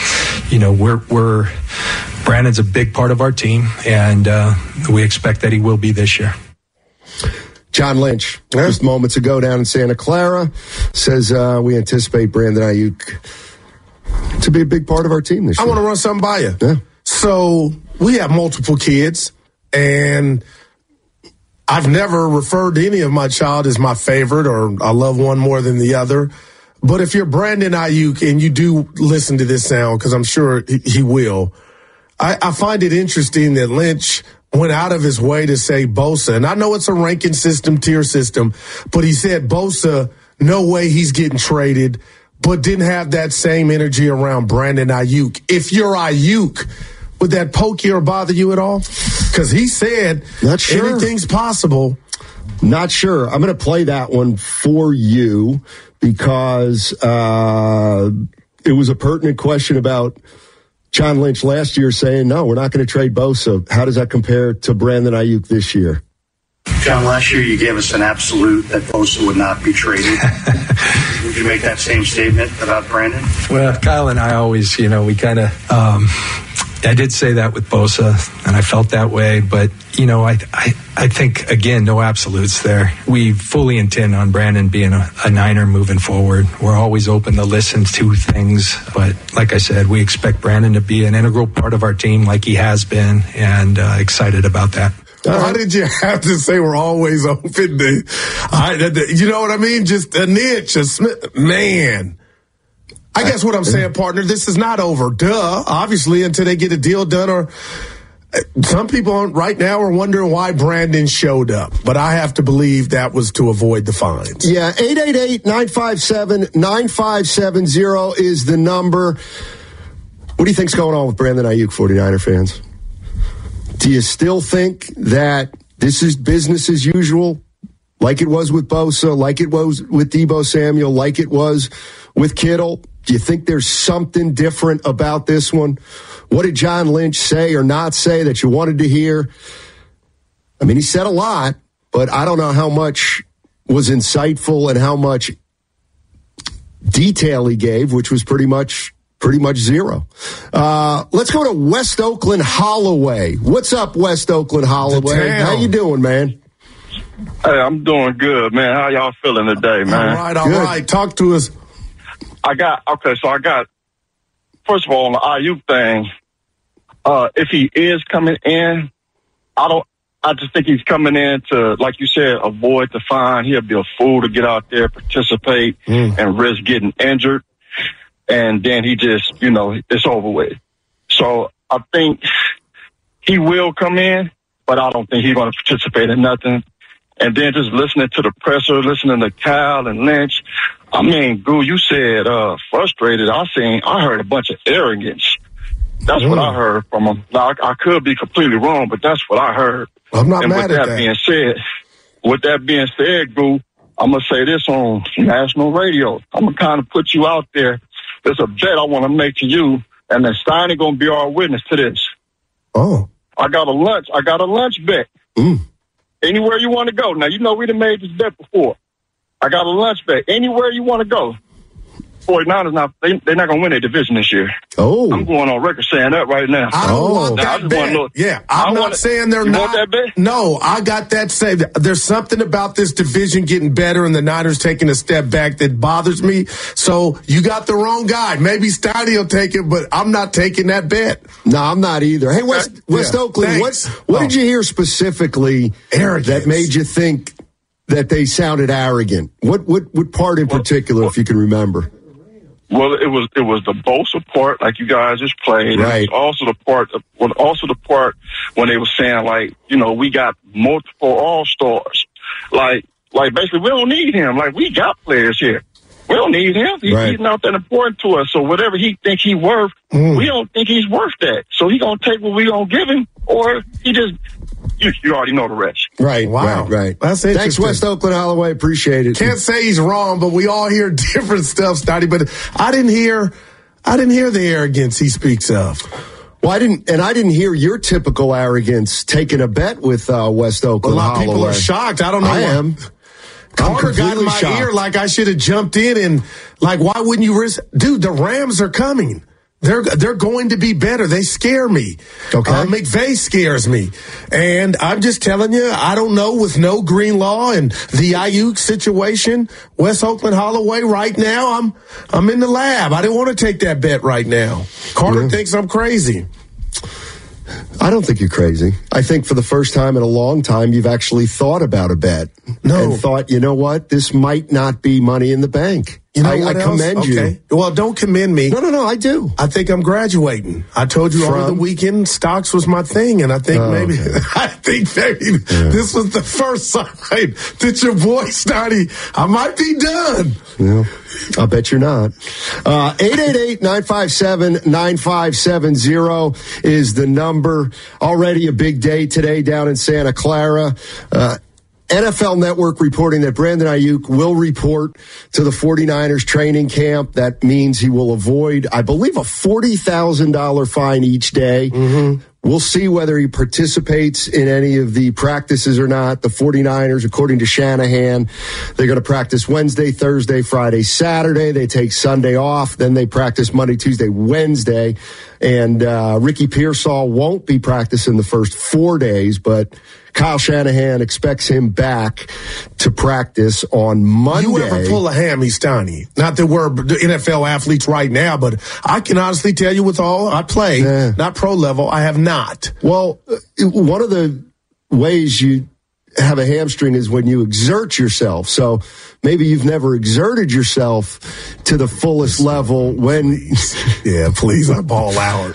F: Brandon's a big part of our team, and we expect that he will be this year.
E: John Lynch, just moments ago down in Santa Clara, says we anticipate Brandon Ayuk to be a big part of our team this year.
D: I want to run something by you.
E: Yeah.
D: So we have multiple kids, and I've never referred to any of my child as my favorite or I love one more than the other. But if you're Brandon Ayuk and you do listen to this sound, because I'm sure he will, I find it interesting that Lynch went out of his way to say Bosa. And I know it's a ranking system, tier system, but he said Bosa, no way he's getting traded, but didn't have that same energy around Brandon Ayuk. If you're Ayuk, would that poke you or bother you at all? Because he said
E: not sure.
D: Anything's possible.
E: Not sure. I'm going to play that one for you because it was a pertinent question about John Lynch last year saying, no, we're not going to trade Bosa. How does that compare to Brandon Ayuk this year?
G: John, last year you gave us an absolute that Bosa would not be traded. Would you make that same statement about Brandon?
F: Well, Kyle and I always, we kind of, I did say that with Bosa, and I felt that way. But, I think, again, no absolutes there. We fully intend on Brandon being a Niner moving forward. We're always open to listen to things. But like I said, we expect Brandon to be an integral part of our team like he has been, and excited about that.
D: Why did you have to say we're always open to, you know what I mean? Just a niche, man. I guess what I'm saying, partner, this is not over. Duh. Obviously, until they get a deal done, or some people right now are wondering why Brandon showed up. But I have to believe that was to avoid the fines.
E: Yeah, 888-957-9570 is the number. What do you think's going on with Brandon Ayuk, 49er fans? Do you still think that this is business as usual, like it was with Bosa, like it was with Deebo Samuel, like it was with Kittle? Do you think there's something different about this one? What did John Lynch say or not say that you wanted to hear? I mean, he said a lot, but I don't know how much was insightful and how much detail he gave, which was pretty much zero. Let's go to West Oakland Holloway. What's up, West Oakland Holloway? How you doing, man?
P: Hey, I'm doing good, man. How y'all feeling today, man?
D: All right. Talk to us.
P: First of all, on the Ayuk thing, if he is coming in, I just think he's coming in to, like you said, avoid the fine. He'll be a fool to get out there, participate, and risk getting injured. And then he just, it's over with. So I think he will come in, but I don't think he's going to participate in nothing. And then just listening to the presser, listening to Kyle and Lynch. I mean, Goo, you said frustrated. I heard a bunch of arrogance. That's what I heard from him. Now, I could be completely wrong, but that's what I heard.
D: I'm not mad at that.
P: With that being said, Goo, I'm going to say this on national radio. I'm going to kind of put you out there. There's a bet I want to make to you, and then Steiny going to be our witness to this.
E: Oh.
P: I got a lunch bet. Anywhere you want to go. Now, you know we done made this bet before. I got a lunch bet. Anywhere you want to go. 49ers, they're not going to win their division this year.
E: Oh.
P: I'm going on record saying that right now.
D: I don't want that bet. I'm not saying they're not.
P: Want that bet?
D: No, I got that saved. There's something about this division getting better and the Niners taking a step back that bothers me. So you got the wrong guy. Maybe Steiny will take it, but I'm not taking that bet.
E: No, I'm not either. Hey, West Oakland, what did you hear specifically that made you think that they sounded arrogant? What part in particular, if you can remember?
P: Well, it was the Bosa part, like you guys just played.
E: Right.
P: It was also the part when they were saying, like, you know, we got multiple all-stars. Like basically we don't need him. Like, we got players here. We don't need him. He's not that important to us. So whatever he think he worth, we don't think he's worth that. So he gonna take what we gonna give him, or he just. You already know the rest.
E: Right.
D: Wow.
E: Right.
D: That's
E: Thanks,
D: interesting.
E: West Oakland Holloway. Appreciate it.
D: Can't say he's wrong, but we all hear different stuff, Steiny. But I didn't hear the arrogance he speaks of.
E: Well, I didn't hear your typical arrogance taking a bet with West Oakland.
D: A lot of
E: Holloway.
D: people are shocked. I don't know.
E: I am.
D: Carter got in my ear like I should have jumped in and like, why wouldn't you risk? Dude, the Rams are coming. They're going to be better. They scare me.
E: Okay.
D: McVay scares me. And I'm just telling you, I don't know, with no Greenlaw and the Ayuk situation, West Oakland Holloway right now, I'm in the lab. I didn't want to take that bet right now. Carter thinks I'm crazy.
E: I don't think you're crazy. I think for the first time in a long time, you've actually thought about a bet. And thought, you know what? This might not be Money in the Bank.
D: You know
E: I commend you.
D: Well, don't commend me.
E: No, I do.
D: I think I'm graduating. I told you over the weekend stocks was my thing, and I think maybe this was the first sign that your boy Steiny, I might be done.
E: Yeah, I'll bet you're not. 888-957-9570 is the number. Already a big day today down in Santa Clara. NFL Network reporting that Brandon Ayuk will report to the 49ers training camp. That means he will avoid, I believe, a $40,000 fine each day. Mm-hmm. We'll see whether he participates in any of the practices or not. The 49ers, according to Shanahan, they're going to practice Wednesday, Thursday, Friday, Saturday. They take Sunday off. Then they practice Monday, Tuesday, Wednesday. And Ricky Pearsall won't be practicing the first 4 days, but Kyle Shanahan expects him back to practice on Monday.
D: You ever pull a hammy, Steiny? Not that we're NFL athletes right now, but I can honestly tell you with all I play, not pro level, I have not.
E: Well, one of the ways you have a hamstring is when you exert yourself. So maybe you've never exerted yourself to the fullest level when...
D: Yeah, please, I ball out.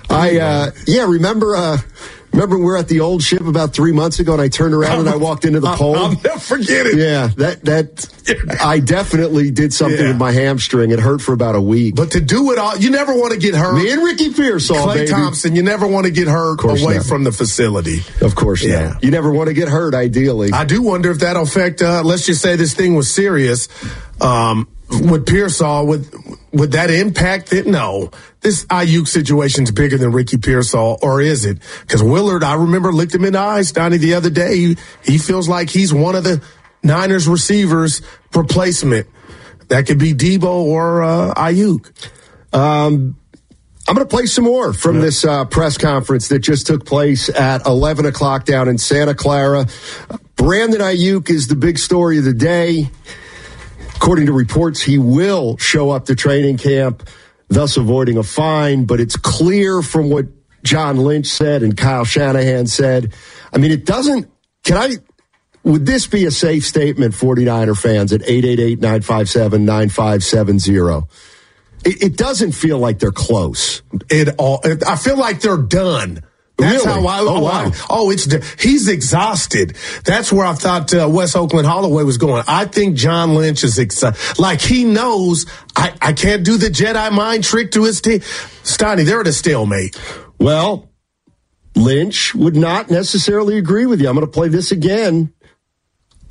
E: Remember we were at the old ship about 3 months ago, and I turned around and I walked into the pole?
D: I'll never forget it.
E: Yeah, I definitely did something with my hamstring. It hurt for about a week.
D: But to do it all, you never want to get hurt.
E: Me and Ricky Pearsall,
D: Clay Thompson, you never want to get hurt away from the facility.
E: Of course not. You never want to get hurt, ideally.
D: I do wonder if that'll affect, let's just say this thing was serious, with Pearsall, would that impact it? No. This Ayuk situation's bigger than Ricky Pearsall, or is it? Because Willard, I remember, looked him in the eyes, Donnie, the other day. He feels like he's one of the Niners receivers replacement. That could be Debo or Ayuk.
E: I'm going to play some more from this press conference that just took place at 11 o'clock down in Santa Clara. Brandon Ayuk is the big story of the day. According to reports, he will show up to training camp, thus avoiding a fine. But it's clear from what John Lynch said and Kyle Shanahan said. I mean, would this be a safe statement, 49er fans, at 888-957-9570? It doesn't feel like they're close.
D: I feel like they're done. That's
E: really?
D: How he's exhausted. That's where I thought West Oakland Holloway was going. I think John Lynch is excited. Like, he knows I can't do the Jedi mind trick to his team. Steiny, they're at a stalemate.
E: Well, Lynch would not necessarily agree with you. I'm going to play this again.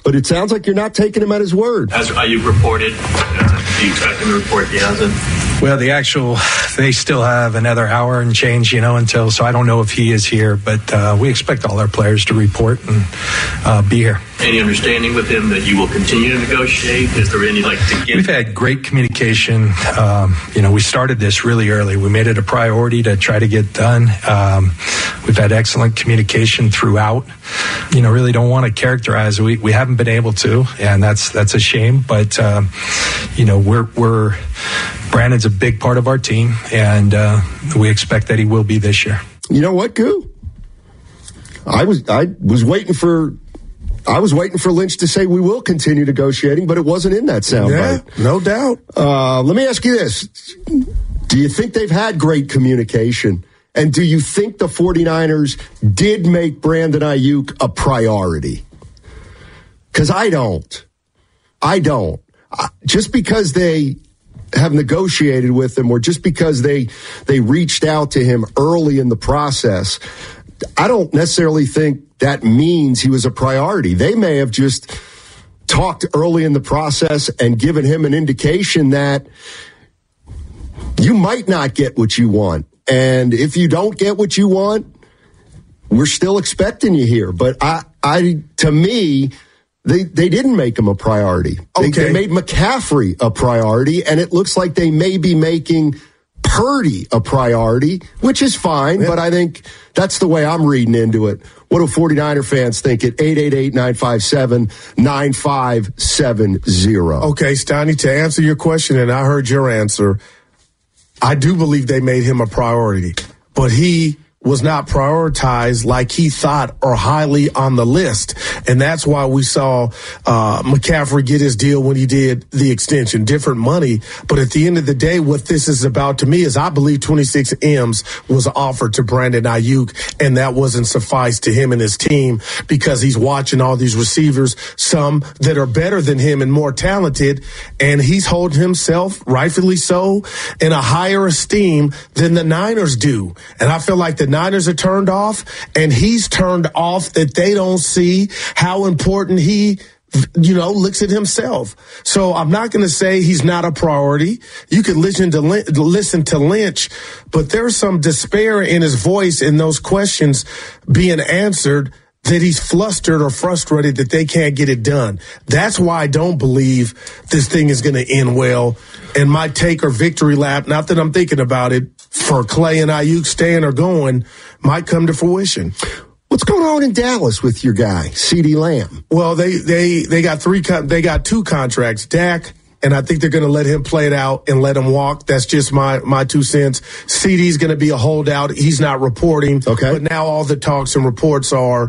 E: But it sounds like you're not taking him at his word.
H: As Ayuk reported, do you expect him to report he hasn't?
F: Well, they still have another hour and change, until, so I don't know if he is here, but we expect all our players to report and be here.
H: Any understanding with him that you will continue to negotiate? Is there any,
F: We've had great communication. We started this really early. We made it a priority to try to get done. We've had excellent communication throughout. Really don't want to characterize. We haven't been able to, and that's a shame, but, Brandon's a big part of our team, and we expect that he will be this year.
E: You know what, Goo? I was waiting for Lynch to say we will continue negotiating, but it wasn't in that soundbite.
D: No doubt.
E: Let me ask you this. Do you think they've had great communication? And do you think the 49ers did make Brandon Ayuk a priority? Because I don't. Just because they have negotiated with him or just because they reached out to him early in the process, I don't necessarily think that means he was a priority. They may have just talked early in the process and given him an indication that you might not get what you want. And if you don't get what you want, we're still expecting you here. But to me, they didn't make him a priority. They made McCaffrey a priority, and it looks like they may be making Purdy a priority, which is fine, but I think that's the way I'm reading into it. What do 49er fans think at 888-957-9570?
D: Okay, Steiny, to answer your question, and I heard your answer, I do believe they made him a priority, but he was not prioritized like he thought or highly on the list. And that's why we saw McCaffrey get his deal when he did the extension. Different money. But at the end of the day, what this is about to me is I believe 26 M's was offered to Brandon Ayuk, and that wasn't suffice to him and his team because he's watching all these receivers, some that are better than him and more talented, and he's holding himself, rightfully so, in a higher esteem than the Niners do. And I feel like the Niners are turned off, and he's turned off that they don't see how important he, looks at himself. So I'm not going to say he's not a priority. You could listen to Lynch, but there's some despair in his voice in those questions being answered that he's flustered or frustrated that they can't get it done. That's why I don't believe this thing is going to end well. And my take or victory lap, not that I'm thinking about it, for Clay and Ayuk staying or going, might come to fruition.
E: What's going on in Dallas with your guy, CeeDee Lamb?
D: Well, they got two contracts, Dak, and I think they're going to let him play it out and let him walk. That's just my 2 cents. CeeDee's going to be a holdout. He's not reporting.
E: Okay.
D: But now all the talks and reports are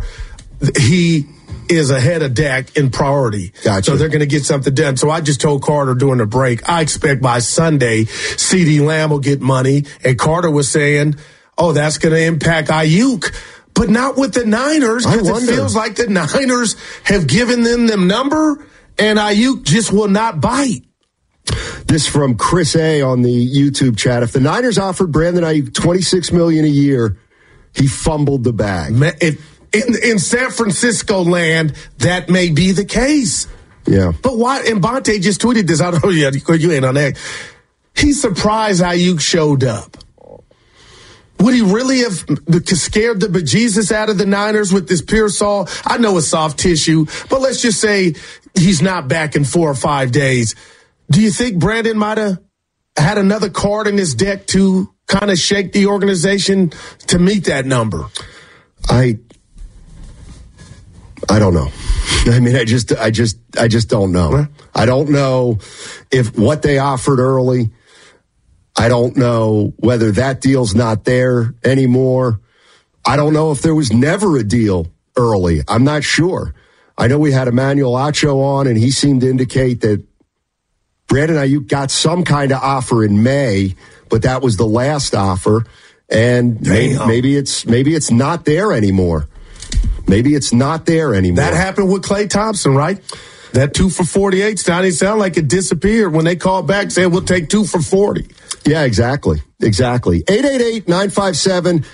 D: he is ahead of Dak in priority.
E: Gotcha.
D: So they're going to get something done. So I just told Carter during the break, I expect by Sunday, CeeDee Lamb will get money. And Carter was saying, that's going to impact Ayuk. But not with the Niners, because it feels like the Niners have given them number, and Ayuk just will not bite.
E: This from Chris A. on the YouTube chat. If the Niners offered Brandon Ayuk $26 million a year, he fumbled the bag.
D: In San Francisco land, that may be the case.
E: Yeah.
D: But why? And Bonte just tweeted this. I don't know. You ain't on that. He's surprised Ayuk showed up. Would he really have scared the bejesus out of the Niners with this Pearsall? I know it's soft tissue, but let's just say he's not back in 4 or 5 days. Do you think Brandon might have had another card in his deck to kind of shake the organization to meet that number?
E: I don't know. I mean, I just don't know. I don't know if what they offered early. I don't know whether that deal's not there anymore. I don't know if there was never a deal early. I'm not sure. I know we had Emmanuel Acho on, and he seemed to indicate that Brandon Ayuk got some kind of offer in May, but that was the last offer, and maybe it's not there anymore. Maybe it's not there anymore.
D: That happened with Klay Thompson, right? That 2 for 48, Stoney, sound like it disappeared when they called back saying we'll take 2 for 40.
E: Yeah, exactly. 888-957-9570,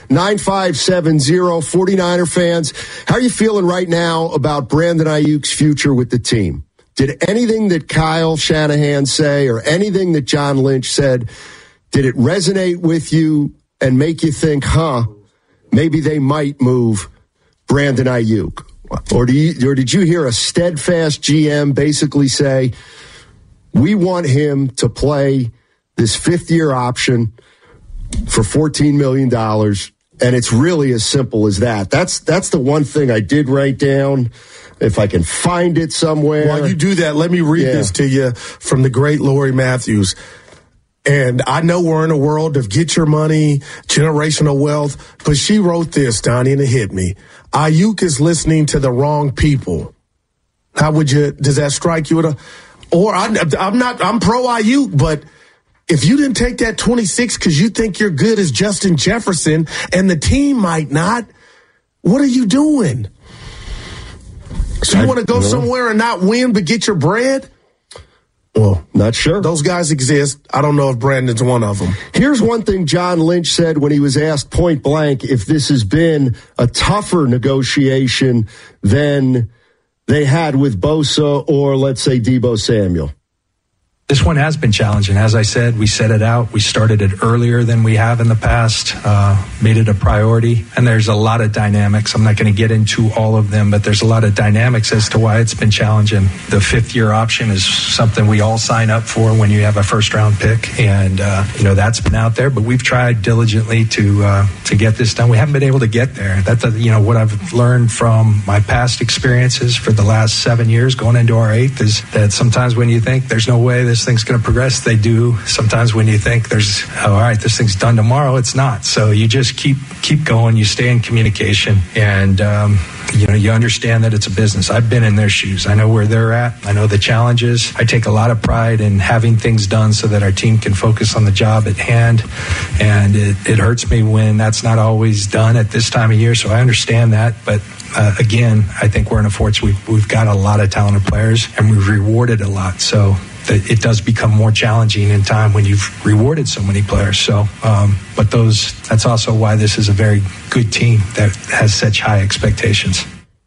E: 49er fans. How are you feeling right now about Brandon Ayuk's future with the team? Did anything that Kyle Shanahan say or anything that John Lynch said, did it resonate with you and make you think, maybe they might move Brandon Ayuk? Or did you hear a steadfast GM basically say, we want him to play this 5th-year option for $14 million, and it's really as simple as that. That's the one thing I did write down, if I can find it somewhere.
D: While you do that, let me read this to you from the great Lori Matthews. And I know we're in a world of get your money, generational wealth, but she wrote this, Donnie, and it hit me. Ayuk is listening to the wrong people. Does that strike you? I'm pro Ayuk, but if you didn't take that 26 because you think you're good as Justin Jefferson and the team might not, what are you doing? So you want to go somewhere and not win but get your bread?
E: Well, not sure.
D: Those guys exist. I don't know if Brandon's one of them.
E: Here's one thing John Lynch said when he was asked point blank if this has been a tougher negotiation than they had with Bosa or, let's say, Deebo Samuel.
F: This one has been challenging. As I said, we set it out. We started it earlier than we have in the past, made it a priority. And there's a lot of dynamics. I'm not going to get into all of them, but there's a lot of dynamics as to why it's been challenging. The 5th-year option is something we all sign up for when you have a first-round pick. And, that's been out there. But we've tried diligently to get this done. We haven't been able to get there. That's, what I've learned from my past experiences for the last 7 years going into our 8th is that sometimes when you think there's no way this thing's going to progress, they do. Sometimes when you think this thing's done tomorrow, it's not. So you just keep going. You stay in communication, and you understand that it's a business. I've been in their shoes. I know where they're at. I know the challenges. I take a lot of pride in having things done so that our team can focus on the job at hand, and it hurts me when that's not always done at this time of year. So I understand that, but again, I think we're in a fortune. We've got a lot of talented players, and we've rewarded a lot. So it does become more challenging in time when you've rewarded so many players. So, but that's also why this is a very good team that has such high expectations.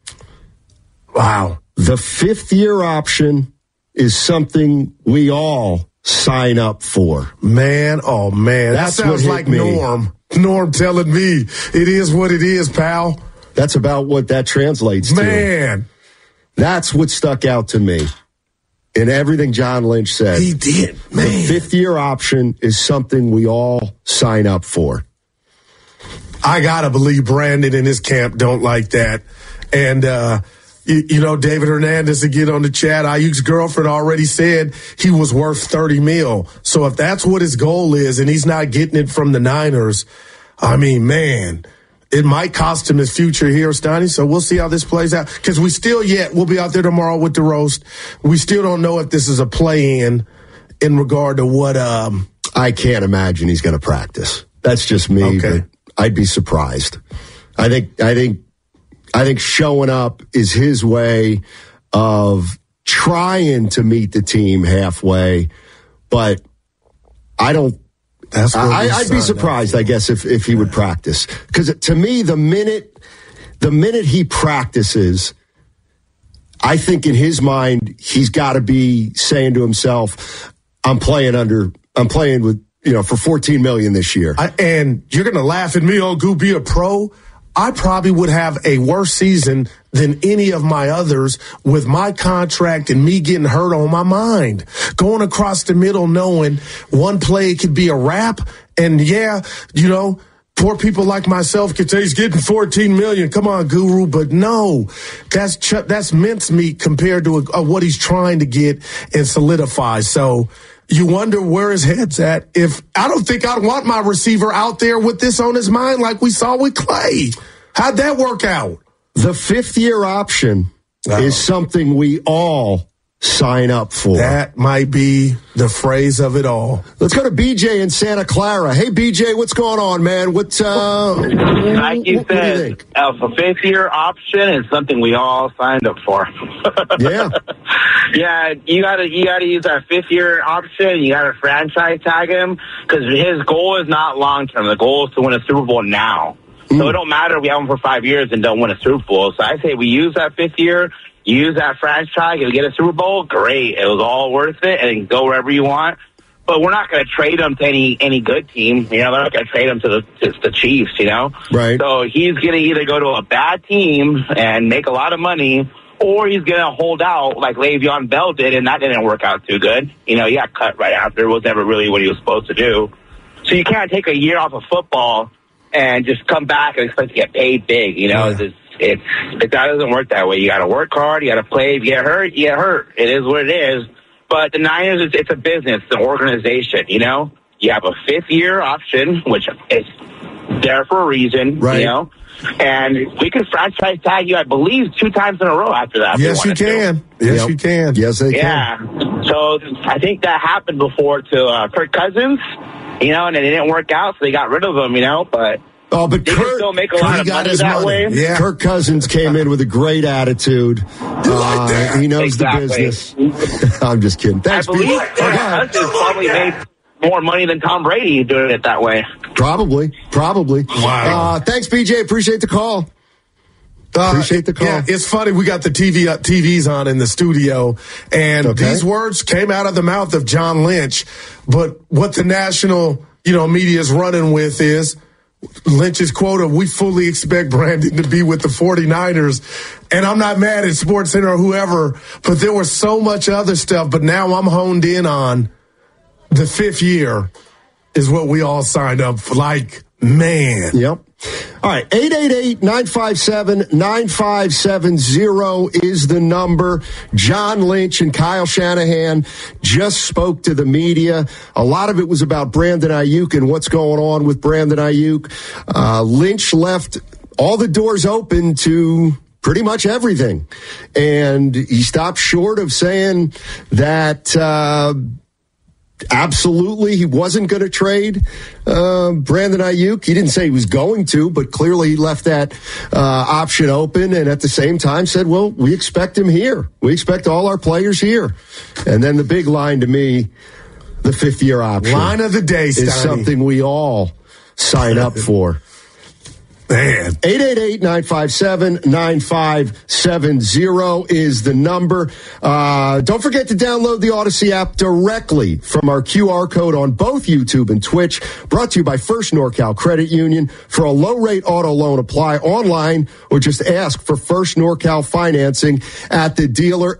E: Wow. The 5th-year option is something we all sign up for.
D: Man, oh man. That sounds like Norm. Norm telling me it is what it is, pal.
E: That's about what that translates to.
D: Man.
E: That's what stuck out to me. In everything John Lynch said.
D: He did, man.
E: The 5th-year option is something we all sign up for.
D: I got to believe Brandon and his camp don't like that. And, David Hernandez, again on the chat, Ayuk's girlfriend already said he was worth $30 million. So if that's what his goal is and he's not getting it from the Niners, I mean, man, it might cost him his future here, Stoney. So we'll see how this plays out. Because we'll be out there tomorrow with the roast. We still don't know if this is a play-in regard to what.
E: I can't imagine he's going to practice. That's just me.
D: Okay.
E: But I'd be surprised. I think showing up is his way of trying to meet the team halfway, but I don't. I'd be surprised, I guess, if he would practice. Because to me, the minute he practices, I think in his mind, he's got to be saying to himself, I'm playing with, for $14 million this year.
D: And you're going to laugh at me, Goo, be a pro. I probably would have a worse season than any of my others with my contract and me getting hurt on my mind. Going across the middle knowing one play could be a wrap. And poor people like myself could say he's getting $14 million. Come on, Guru. But no, that's mincemeat compared to what he's trying to get and solidify. So you wonder where his head's at. I don't think I'd want my receiver out there with this on his mind like we saw with Clay. How'd that work out?
E: The 5th-year option is something we all sign up for.
D: That might be the phrase of it all.
E: Let's go to BJ in Santa Clara. Hey, BJ, what's going on, man?
Q: Like you said, a 5th-year option is something we all signed up for.
E: Yeah.
R: Yeah, you gotta use that 5th-year option. You gotta franchise tag him because his goal is not long term. The goal is to win a Super Bowl now. So it don't matter if we have him for 5 years and don't win a Super Bowl. So I say we use that 5th year, use that franchise. If we get a Super Bowl, great. It was all worth it, and go wherever you want. But we're not going to trade him to any good team. You know, they're not going to trade him to the Chiefs. You know,
E: right?
R: So he's going to either go to a bad team and make a lot of money, or he's going to hold out like Le'Veon Bell did, and that didn't work out too good. You know, he got cut right after. It was never really what he was supposed to do. So you can't take a year off of football and just come back and expect to get paid big. You know, that doesn't work that way. You got to work hard. You got to play. If you get hurt, you get hurt. It is what it is. But the Niners, it's a business, it's an organization. You know, you have a 5th-year option, which is there for a reason. Right. You know. And we can franchise tag you, I believe, 2 times in a row after that.
D: Yes, you can. Yes, you can.
E: Yes, they can.
R: Yeah. So I think that happened before to Kirk Cousins, you know, and it didn't work out, so they got rid of him, you know. But they can still make a lot of money that way.
E: Yeah. Kirk Cousins came in with a great attitude. He knows the business. I'm just kidding. Thanks,
R: I believe Kirk Cousins probably made more money than Tom Brady doing it that way.
E: Probably. Wow. Thanks, BJ. Appreciate the call. Appreciate the call.
D: Yeah, it's funny. We got the TVs on in the studio, and these words came out of the mouth of John Lynch. But what the national, media is running with is Lynch's quote of, "We fully expect Brandon to be with the 49ers." And I'm not mad at SportsCenter or whoever, but there was so much other stuff. But now I'm honed in on the 5th year is what we all signed up for. Like, man.
E: Yep. All right, 888-957-9570 is the number. John Lynch and Kyle Shanahan just spoke to the media. A lot of it was about Brandon Ayuk and what's going on with Brandon Ayuk. Lynch left all the doors open to pretty much everything. And he stopped short of saying that absolutely he wasn't going to trade Brandon Ayuk. He didn't say he was going to, but clearly he left that option open, and at the same time said, well, we expect him here. We expect all our players here. And then the big line to me, the 5th-year option.
D: Line of the day, Steiny.
E: Is something we all sign up for.
D: Man.
E: 888-957-9570 is the number. Don't forget to download the Odyssey app directly from our QR code on both YouTube and Twitch. Brought to you by First NorCal Credit Union. For a low-rate auto loan, apply online or just ask for First NorCal financing at the dealer.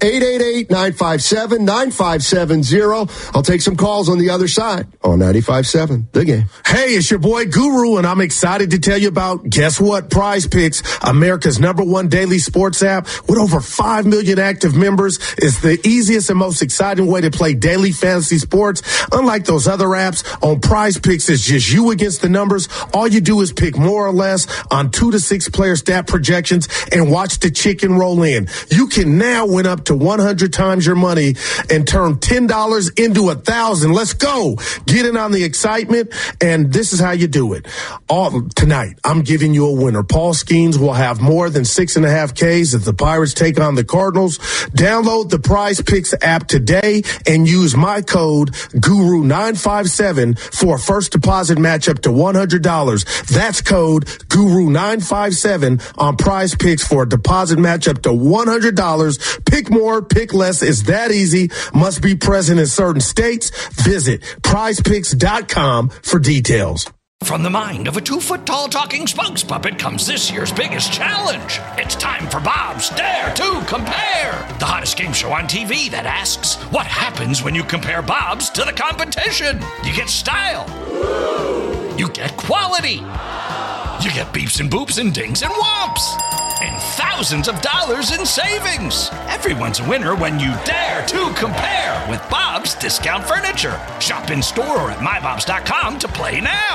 E: 888-957-9570. I'll take some calls on the other side on 95.7 The Game.
D: Hey, it's your boy Guru, and I'm excited to tell you about, guess what? Prize Picks, America's #1 daily sports app with over 5 million active members, is the easiest and most exciting way to play daily fantasy sports. Unlike those other apps, on Prize Picks, it's just you against the numbers. All you do is pick more or less on 2 to 6 player stat projections and watch the chicken roll in. You can now win up to 100 times your money and turn $10 into $1,000. Let's go. Get in on the excitement, and this is how you do it. Tonight, I'm giving you a winner. Paul Skeens will have more than 6.5 Ks as the Pirates take on the Cardinals. Download the Prize Picks app today and use my code GURU957 for a first deposit match up to $100. That's code GURU957 on Prize Picks for a deposit match up to $100. Pick more, pick less. It's that easy. Must be present in certain states. Visit prizepicks.com for details.
A: From the mind of a 2-foot-tall talking spokes puppet comes this year's biggest challenge. It's time for Bob's Dare to Compare, the hottest game show on TV that asks, what happens when you compare Bob's to the competition? You get style. You get quality. You get beeps and boops and dings and whomps. And thousands of dollars in savings. Everyone's a winner when you dare to compare with Bob's Discount Furniture. Shop in store or at mybobs.com to play now.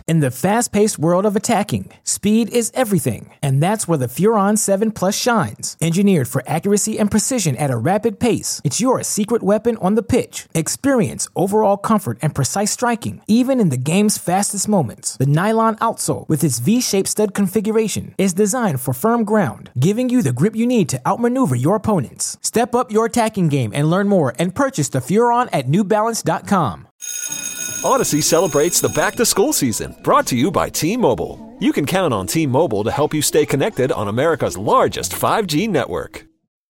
S: In the fast-paced world of attacking, speed is everything, and that's where the Furon 7 Plus shines. Engineered for accuracy and precision at a rapid pace, it's your secret weapon on the pitch. Experience overall comfort and precise striking, even in the game's fastest moments. The nylon outsole, with its V-shaped stud configuration, is designed for firm ground, giving you the grip you need to outmaneuver your opponents. Step up your attacking game and learn more and purchase the Furon at NewBalance.com.
C: Odyssey celebrates the back-to-school season, brought to you by T-Mobile. You can count on T-Mobile to help you stay connected on America's largest 5G network.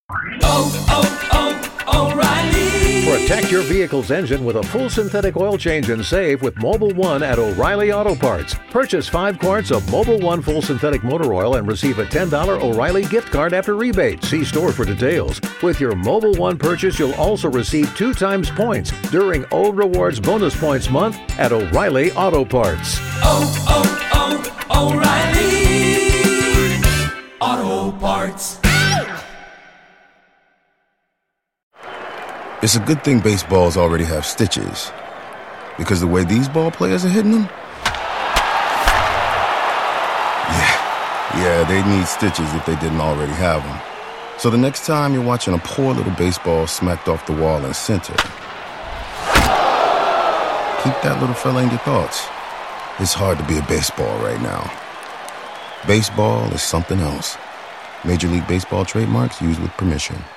T: O'Reilly! Protect your vehicle's engine with a full synthetic oil change and save with Mobil 1 at O'Reilly Auto Parts. Purchase 5 quarts of Mobil 1 full synthetic motor oil and receive a $10 O'Reilly gift card after rebate. See store for details. With your Mobil 1 purchase, you'll also receive 2 times points during O Rewards Bonus Points Month at O'Reilly Auto Parts.
U: O'Reilly Auto Parts.
V: It's a good thing baseballs already have stitches, because the way these ball players are hitting them, yeah, they need stitches if they didn't already have them. So the next time you're watching a poor little baseball smacked off the wall in center, keep that little fella in your thoughts. It's hard to be a baseball right now. Baseball is something else. Major League Baseball trademarks used with permission.